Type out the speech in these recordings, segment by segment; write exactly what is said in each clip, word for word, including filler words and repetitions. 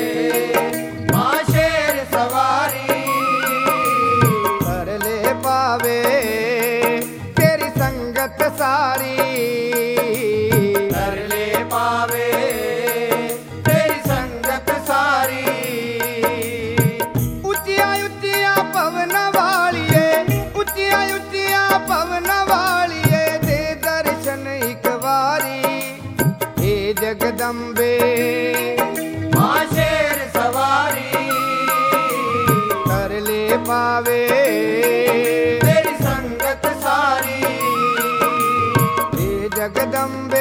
माँ शेर सवारी कर ले पावे तेरी संगत सारी, कर ले पावे तेरी संगत सारी। उचिया उचिया पवन वालिए, उचिया उचिया पवन वालिए, दे दर्शन एक बारी हे जगदम्बे। माँ शेर सवारी कर ले पावे तेरी संगत सारी, हे जगदम्बे।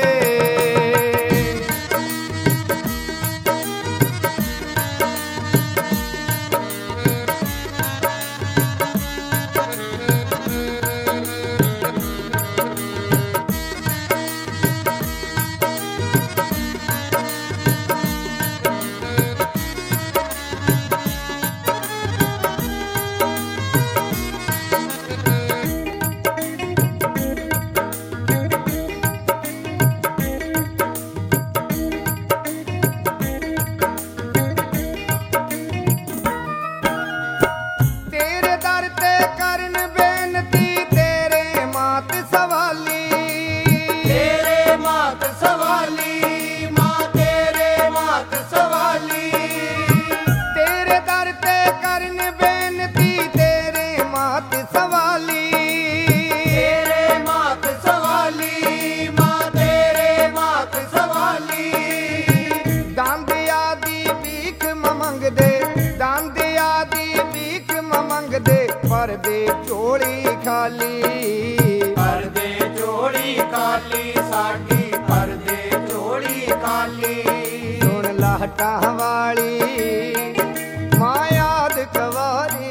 तेरे दर ते करन बेनती तेरे मात सवाली, तेरे मात सवाली माँ तेरे मात सवाली। तेरे दर ते करन बेनती तेरे मात सवाली, तेरे मात सवाली माँ तेरे मात सवाली। दांद आदि भीख मंग दे, दांद आदि भीख मंग दे, पर दे चोली खाली, पर दे चोली काली साडी, पर दे चोली काली। सुन लाहटा वाली माँ याद कवारी,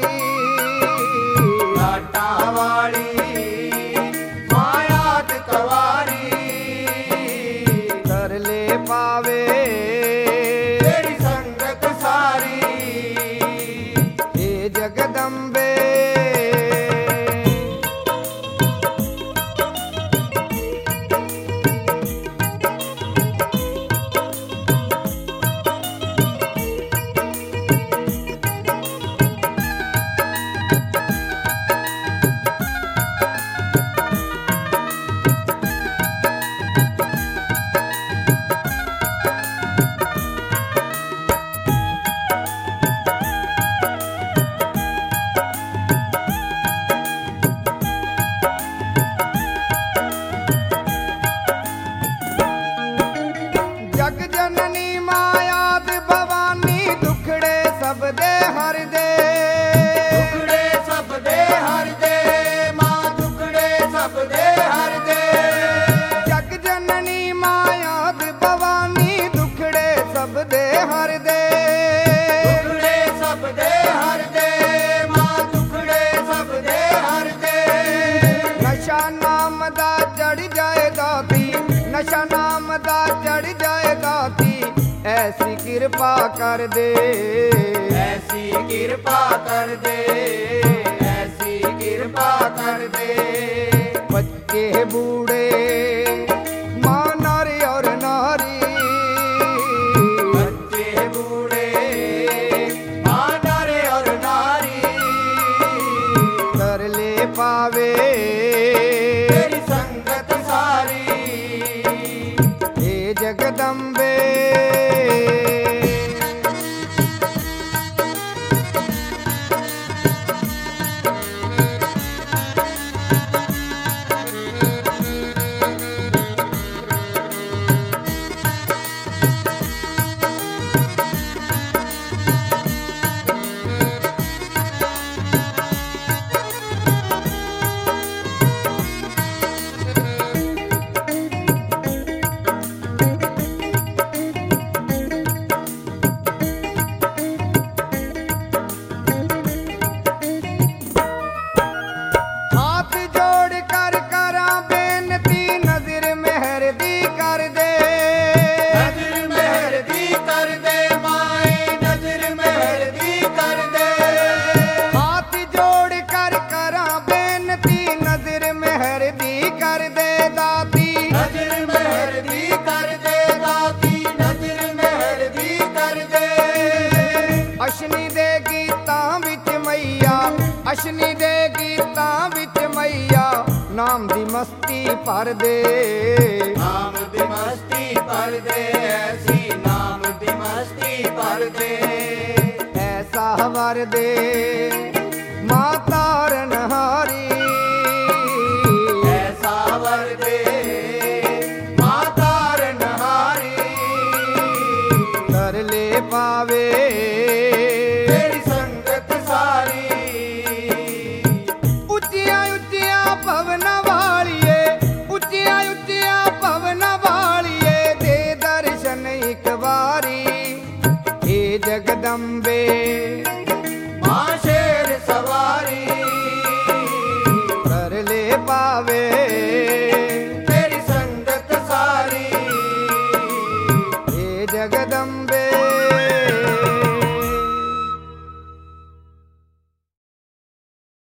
लाटा वाली माँ याद कवारी, कर ले पावे तेरी संगत सारी, हे जगदम्बे। जग जननी मायाद भवानी दुखड़े सब दे हर दे, दुखड़े सब दे हर दे माँ दुखड़े सब दे हर दे। जग जननी मायाद भवानी दुखड़े सब दे हर दे, दुखड़े सब दे हर दे माँ दुखड़े सब दे हर दे। नशा नाम दा चढ़ जाए दाती, नशा नाम दा चढ़ जाए दाती, ऐसी कृपा कर दे, ऐसी कृपा कर दे, ऐसी कृपा कर दे। बच्चे बूढ़े माँ नारी और नारी, बच्चे बूढ़े माँ नारे और नारी, कर ले पावे तेरी संगत सारी, हे जगदम्बे। ਅਸ਼ਨੀ ਦੇ ਗੀਤਾਂ ਵਿੱਚ ਮਈਆ, ਅਸ਼ਨੀ ਦੇ ਗੀਤਾਂ ਵਿੱਚ ਮਈਆ ਨਾਮ ਦੀ ਮਸਤੀ ਭਰ ਦੇ, ਨਾਮ ਦੀ ਮਸਤੀ ਭਰ ਦੇ, ਐਸੀ ਨਾਮ ਦੀ ਮਸਤੀ ਭਰ ਦੇ, ਐਸਾ ਵਰ ਦੇ ਮਾਂ ਤਾਰਨਹਾਰੀ, ਐਸਾ ਵਰ ਦੇ ਮਾਂ ਤਾਰਨਹਾਰੀ, ਤਰਲੇ ਪਾਵੇ ਤੇਰੀ ਸੰਗਤ ਸਾਰੀ, ਉੱਚੀਆਂ ਉੱਚੀਆਂ ਭਵਨਾਂ ਵਾਲੀਏ, ਉੱਚੀਆਂ ਉੱਚੀਆਂ ਭਵਨਾਂ ਵਾਲੀਏ ਦੇ ਦਰਸ਼ਨ ਇੱਕ ਵਾਰੀ, ਏ ਜਗਦੰਬੇ ਮਾਂ ਸ਼ੇਰ ਸਵਾਰੀ, ਤਰਲੇ ਪਾਵੇ